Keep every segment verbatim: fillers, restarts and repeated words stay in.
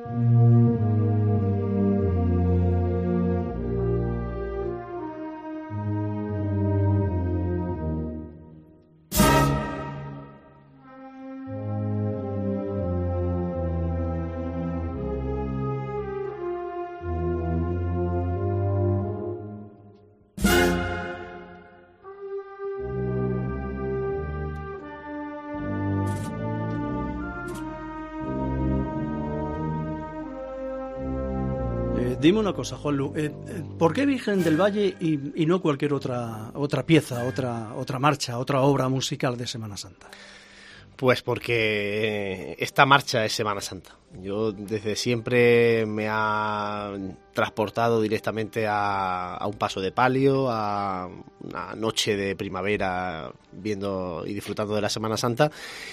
Dime una cosa, Juanlu, eh, ¿por qué Virgen del Valle y, y no cualquier otra otra pieza, otra otra marcha, otra obra musical de Semana Santa? Pues porque esta marcha es Semana Santa. Yo desde siempre me ha transportado directamente a, a un paso de palio, a una noche de primavera viendo y disfrutando de la Semana Santa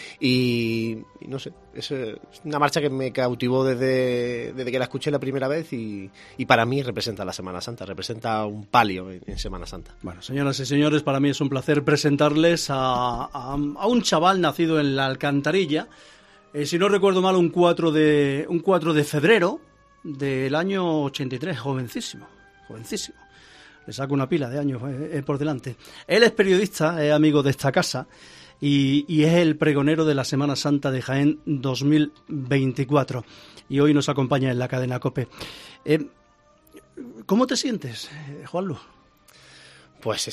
y, y no sé, es una marcha que me cautivó desde, desde que la escuché la primera vez y, y para mí representa la Semana Santa, representa un palio en, en Semana Santa. Bueno, señoras y señores, para mí es un placer presentarles a, a, a un chaval nacido en la Alcantarilla, eh, si no recuerdo mal, un cuatro de un cuatro de febrero del año ochenta y tres, jovencísimo, jovencísimo. Le saco una pila de años eh, por delante. Él es periodista, es amigo de esta casa y, y es el pregonero de la Semana Santa de Jaén dos mil veinticuatro y hoy nos acompaña en la cadena COPE. Eh, ¿Cómo te sientes, Juanlu? Pues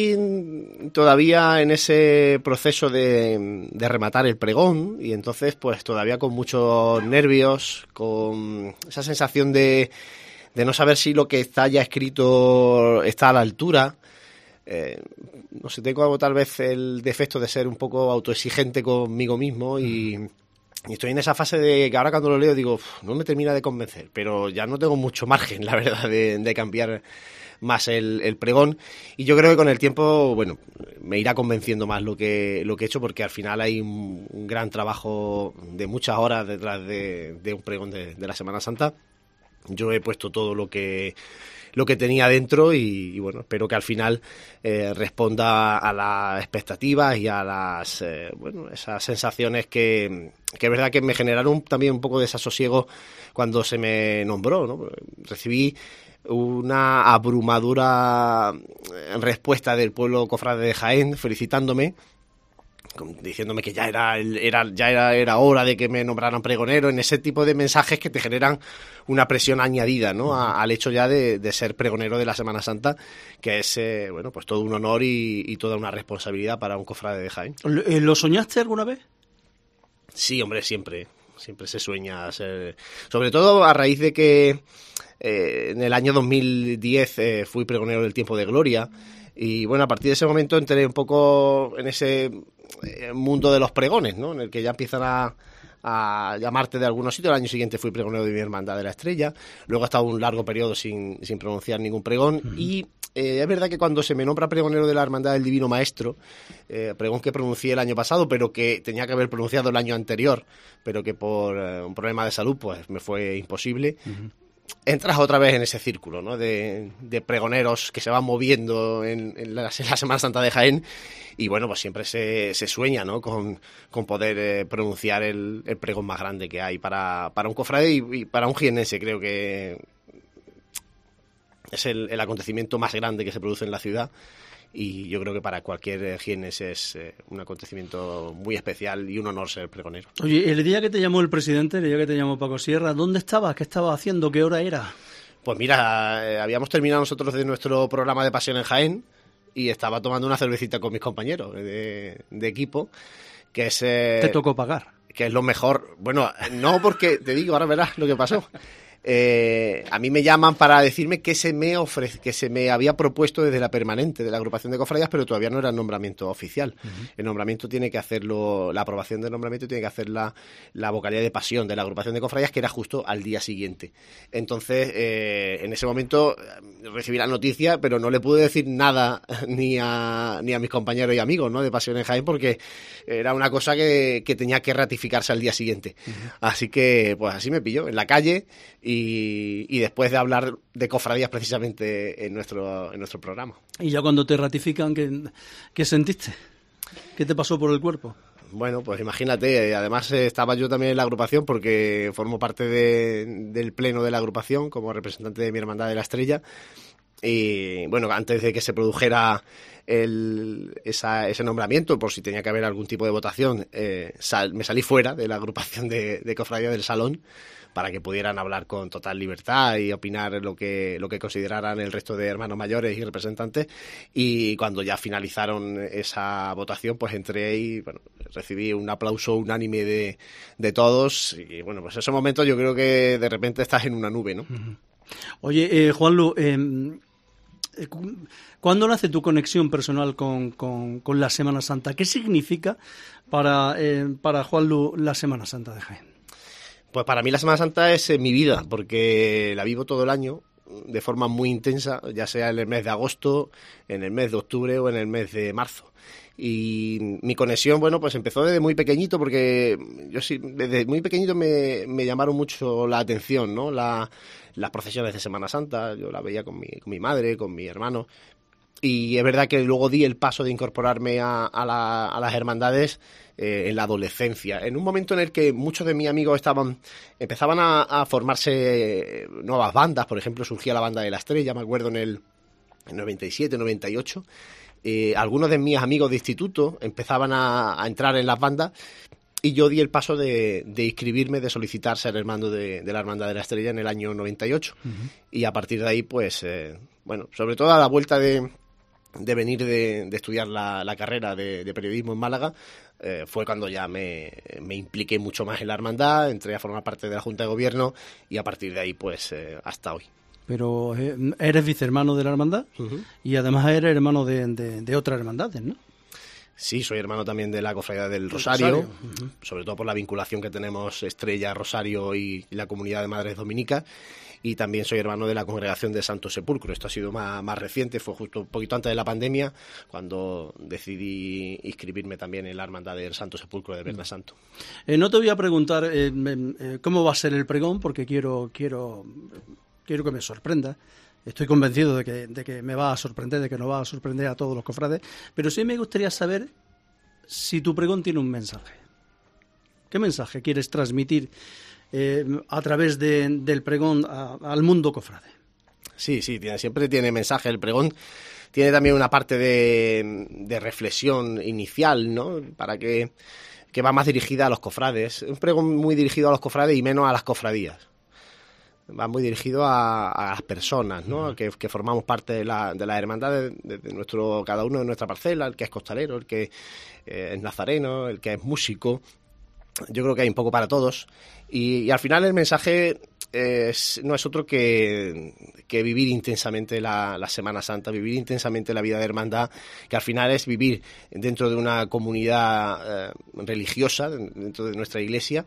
estoy todavía en ese proceso de, de rematar el pregón y entonces pues todavía con muchos nervios, con esa sensación de, de no saber si lo que está ya escrito está a la altura. Eh, no sé, tengo tal vez el defecto de ser un poco autoexigente conmigo mismo y, y estoy en esa fase de que ahora cuando lo leo digo, no me termina de convencer, pero ya no tengo mucho margen, la verdad, de, de cambiar más el, el pregón y yo creo que con el tiempo, bueno, me irá convenciendo más lo que lo que he hecho porque al final hay un, un gran trabajo de muchas horas detrás de, de un pregón de, de la Semana Santa. Yo he puesto todo lo que lo que tenía dentro y, y bueno, espero que al final eh, responda a las expectativas y a las eh, bueno, esas sensaciones que, que es verdad que me generaron también un poco de desasosiego cuando se me nombró, ¿no? Recibí una abrumadora respuesta del pueblo cofrade de Jaén felicitándome, diciéndome que ya era, era ya era, era hora de que me nombraran pregonero, en ese tipo de mensajes que te generan una presión añadida, ¿no? A, al hecho ya de, de ser pregonero de la Semana Santa, que es eh, bueno, pues todo un honor y, y toda una responsabilidad para un cofrade de Jaén. ¿Lo soñaste alguna vez? Sí, hombre, siempre. Siempre se sueña ser... Sobre todo a raíz de que eh, en el año dos mil diez eh, fui pregonero del Tiempo de Gloria y bueno, a partir de ese momento entré un poco en ese eh, mundo de los pregones, ¿no? En el que ya empiezan a, a llamarte de algunos sitios. El año siguiente fui pregonero de mi Hermandad de la Estrella, luego he estado un largo periodo sin, sin pronunciar ningún pregón uh-huh. y Eh, es verdad que cuando se me nombra pregonero de la Hermandad del Divino Maestro, eh, pregón que pronuncié el año pasado, pero que tenía que haber pronunciado el año anterior, pero que por eh, un problema de salud pues me fue imposible, uh-huh. entras otra vez en ese círculo, ¿no? de, de pregoneros que se van moviendo en, en, la, en la Semana Santa de Jaén y bueno, pues siempre se, se sueña, ¿no? con, con poder eh, pronunciar el, el pregón más grande que hay para, para un cofrade y, y para un jiennense. Creo que es el, el acontecimiento más grande que se produce en la ciudad y yo creo que para cualquier jiennense es eh, un acontecimiento muy especial y un honor ser pregonero. Oye, el día que te llamó el presidente, el día que te llamó Paco Sierra, ¿dónde estabas? ¿Qué estabas haciendo? ¿Qué hora era? Pues mira, eh, habíamos terminado nosotros de nuestro programa de Pasión en Jaén y estaba tomando una cervecita con mis compañeros de, de equipo, que es... Eh, ¿Te tocó pagar? Que es lo mejor. Bueno, no, porque te digo, ahora verás lo que pasó. Eh, a mí me llaman para decirme que se me ofrece, que se me había propuesto desde la permanente de la agrupación de cofradías, pero todavía no era el nombramiento oficial. Uh-huh. El nombramiento tiene que hacerlo, la aprobación del nombramiento tiene que hacer la, la vocalía de pasión de la agrupación de cofradías, que era justo al día siguiente. Entonces, eh, en ese momento recibí la noticia, pero no le pude decir nada ni a, ni a mis compañeros y amigos, ¿no? de Pasión en Jaén, porque era una cosa que, que tenía que ratificarse al día siguiente. Uh-huh. Así que, pues así me pilló, en la calle. Y, y después de hablar de cofradías precisamente en nuestro en nuestro programa. Y ya cuando te ratifican, ¿qué, qué sentiste? ¿Qué te pasó por el cuerpo? Bueno, pues imagínate, además estaba yo también en la agrupación porque formo parte de, del pleno de la agrupación como representante de mi Hermandad de la Estrella. Y bueno, antes de que se produjera el, esa, ese nombramiento, por si tenía que haber algún tipo de votación, eh, sal, me salí fuera de la agrupación de, de Cofradía del Salón para que pudieran hablar con total libertad y opinar lo que, lo que consideraran el resto de hermanos mayores y representantes. Y cuando ya finalizaron esa votación, pues entré y bueno, recibí un aplauso unánime de, de todos. Y bueno, pues esos momentos yo creo que de repente estás en una nube, ¿no? Oye, eh, Juanlu, eh, ¿cuándo nace tu conexión personal con, con, con la Semana Santa? ¿Qué significa para, eh, para Juanlu la Semana Santa de Jaén? Pues para mí la Semana Santa es eh, mi vida, porque la vivo todo el año de forma muy intensa, ya sea en el mes de agosto, en el mes de octubre o en el mes de marzo. Y mi conexión, bueno, pues empezó desde muy pequeñito, porque yo sí, desde muy pequeñito me, me llamaron mucho la atención, ¿no? La, las procesiones de Semana Santa, yo la veía con mi, con mi madre, con mi hermano. Y es verdad que luego di el paso de incorporarme a, a, la, a las hermandades eh, en la adolescencia, en un momento en el que muchos de mis amigos estaban empezaban a, a formarse nuevas bandas. Por ejemplo, surgía la banda de la Estrella, me acuerdo en el en noventa y siete, noventa y ocho. Eh, algunos de mis amigos de instituto empezaban a, a entrar en las bandas y yo di el paso de, de inscribirme, de solicitar ser hermano de, de la Hermandad de la Estrella en el año noventa y ocho. Uh-huh. Y a partir de ahí, pues, eh, bueno, sobre todo a la vuelta de... de venir de, de estudiar la, la carrera de, de periodismo en Málaga, eh, fue cuando ya me, me impliqué mucho más en la hermandad, entré a formar parte de la Junta de Gobierno y a partir de ahí pues eh, hasta hoy. Pero eh, eres vicehermano de la hermandad uh-huh. y además eres hermano de, de, de otras hermandades, ¿no? Sí, soy hermano también de la Cofradía del Rosario, Rosario. Uh-huh. sobre todo por la vinculación que tenemos Estrella, Rosario y la comunidad de Madres Dominicas. Y también soy hermano de la Congregación de Santo Sepulcro. Esto ha sido más, más reciente, fue justo un poquito antes de la pandemia, cuando decidí inscribirme también en la Hermandad del Santo Sepulcro de Viernes Santo. Eh, no te voy a preguntar eh, eh, cómo va a ser el pregón, porque quiero, quiero, quiero que me sorprenda. Estoy convencido de que, de que me va a sorprender, de que nos va a sorprender a todos los cofrades, pero sí me gustaría saber si tu pregón tiene un mensaje. ¿Qué mensaje quieres transmitir Eh, a través de, del pregón a, al mundo cofrade? Sí, sí, tiene, siempre tiene mensaje el pregón. Tiene también una parte de, de reflexión inicial, ¿no? Para que, que va más dirigida a los cofrades. Un pregón muy dirigido a los cofrades y menos a las cofradías. Va muy dirigido a, a las personas, ¿no? Uh-huh. que, que formamos parte de la, de la hermandad de, de, de nuestro, cada uno de nuestra parcela, el que es costalero, el que eh, es nazareno, el que es músico. Yo creo que hay un poco para todos y, y al final el mensaje es, no es otro que, que vivir intensamente la, la Semana Santa, vivir intensamente la vida de hermandad, que al final es vivir dentro de una comunidad eh, religiosa, dentro de nuestra iglesia.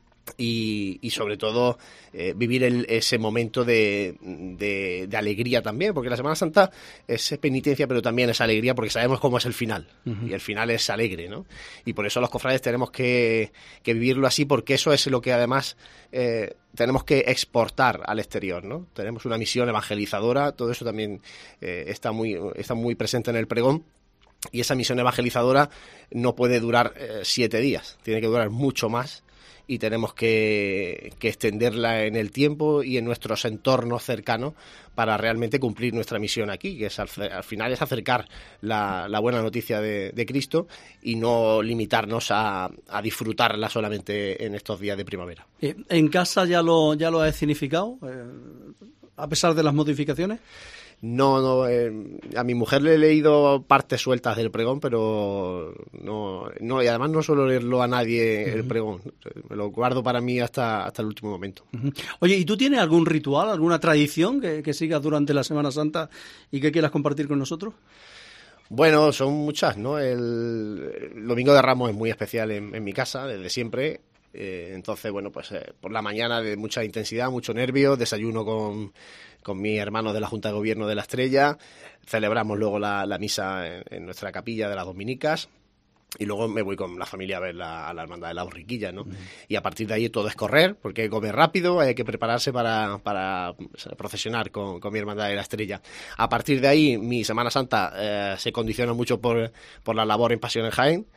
Y, y sobre todo eh, vivir el, ese momento de, de, de alegría también, porque la Semana Santa es penitencia pero también es alegría, porque sabemos cómo es el final. Uh-huh. Y el final es alegre, ¿no? Y por eso los cofrades tenemos que, que vivirlo así, porque eso es lo que además eh, tenemos que exportar al exterior, ¿no? Tenemos una misión evangelizadora, todo eso también eh, está muy, está muy presente en el pregón. Y esa misión evangelizadora no puede durar eh, siete días, tiene que durar mucho más. Y tenemos que, que extenderla en el tiempo y en nuestros entornos cercanos para realmente cumplir nuestra misión aquí, que es al, al final es acercar la, la buena noticia de, de Cristo y no limitarnos a, a disfrutarla solamente en estos días de primavera. ¿En casa ya lo, ya lo has significado, eh, a pesar de las modificaciones? No, no eh, a mi mujer le he leído partes sueltas del pregón, pero no, no y además no suelo leerlo a nadie el pregón. Me lo guardo para mí hasta, hasta el último momento. Uh-huh. Oye, ¿y tú tienes algún ritual, alguna tradición que, que sigas durante la Semana Santa y que quieras compartir con nosotros? Bueno, son muchas, ¿no? El, el Domingo de Ramos es muy especial en, en mi casa, desde siempre. Eh, entonces, bueno, pues eh, por la mañana de mucha intensidad, mucho nervio, desayuno con, con mis hermanos de la Junta de Gobierno de la Estrella, celebramos luego la, la misa en, en nuestra capilla de las Dominicas y luego me voy con la familia a ver la, a la Hermandad de la Borriquilla, ¿no? Uh-huh. Y a partir de ahí todo es correr, porque hay que comer rápido, hay que prepararse para, para procesionar con, con mi Hermandad de la Estrella. A partir de ahí mi Semana Santa eh, se condiciona mucho por, por la labor en Pasión en Jaén.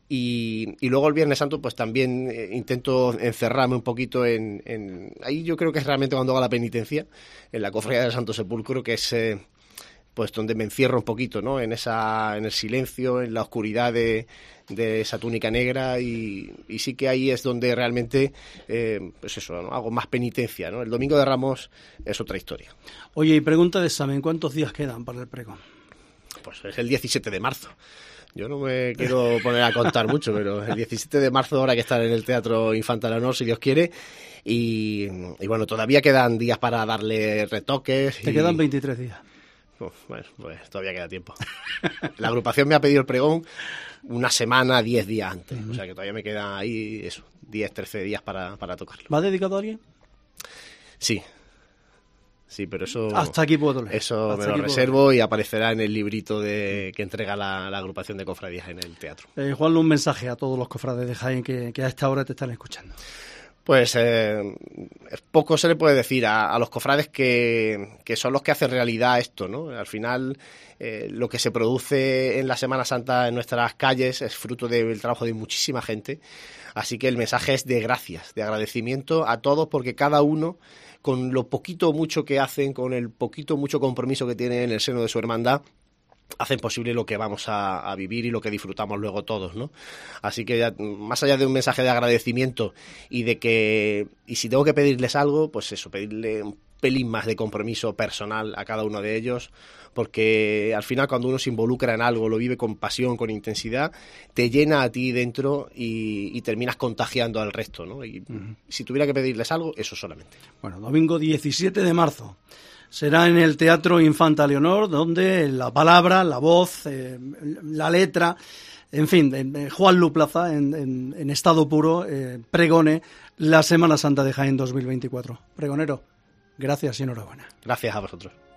Y, y luego el Viernes Santo pues también eh, intento encerrarme un poquito en, en... Ahí yo creo que es realmente cuando hago la penitencia, en la Cofradía del Santo Sepulcro, que es eh, pues donde me encierro un poquito, ¿no? En esa, en el silencio, en la oscuridad de, de esa túnica negra y, y sí que ahí es donde realmente eh, pues eso, ¿no? Hago más penitencia, ¿no? El Domingo de Ramos es otra historia. Oye, y pregunta de examen, ¿cuántos días quedan para el pregón? Pues es el diecisiete de marzo. Yo no me quiero poner a contar mucho, pero el diecisiete de marzo habrá que estar en el Teatro Infanta Leonor, si Dios quiere. Y, y bueno, todavía quedan días para darle retoques. Te y... quedan veintitrés días. Uf, bueno, pues todavía queda tiempo. La agrupación me ha pedido el pregón una semana, diez días antes. Uh-huh. O sea que todavía me quedan ahí, eso, diez, trece días para, para tocarlo. ¿Va dedicado a alguien? Sí. Sí, pero eso... Hasta aquí puedo leer. Eso Hasta me lo reservo y aparecerá en el librito de que entrega la, la agrupación de cofradías en el teatro. Eh, Juanlu, un mensaje a todos los cofrades de Jaén que, que a esta hora te están escuchando. Pues eh, poco se le puede decir a, a los cofrades que, que son los que hacen realidad esto, ¿no? Al final, eh, lo que se produce en la Semana Santa en nuestras calles es fruto del trabajo de muchísima gente. Así que el mensaje es de gracias, de agradecimiento a todos, porque cada uno, con lo poquito o mucho que hacen, con el poquito o mucho compromiso que tienen en el seno de su hermandad, hacen posible lo que vamos a, a vivir y lo que disfrutamos luego todos, ¿no? Así que ya, más allá de un mensaje de agradecimiento y de que, y si tengo que pedirles algo, pues eso, pedirle un pelín más de compromiso personal a cada uno de ellos, porque al final cuando uno se involucra en algo, lo vive con pasión, con intensidad, te llena a ti dentro y, y terminas contagiando al resto, ¿no? Y uh-huh. Si tuviera que pedirles algo, eso solamente. Bueno, domingo diecisiete de marzo. Será en el Teatro Infanta Leonor, donde la palabra, la voz, eh, la letra, en fin, eh, Juanlu Plaza, en, en, en estado puro, eh, pregone la Semana Santa de Jaén dos mil veinticuatro. Pregonero, gracias y enhorabuena. Gracias a vosotros.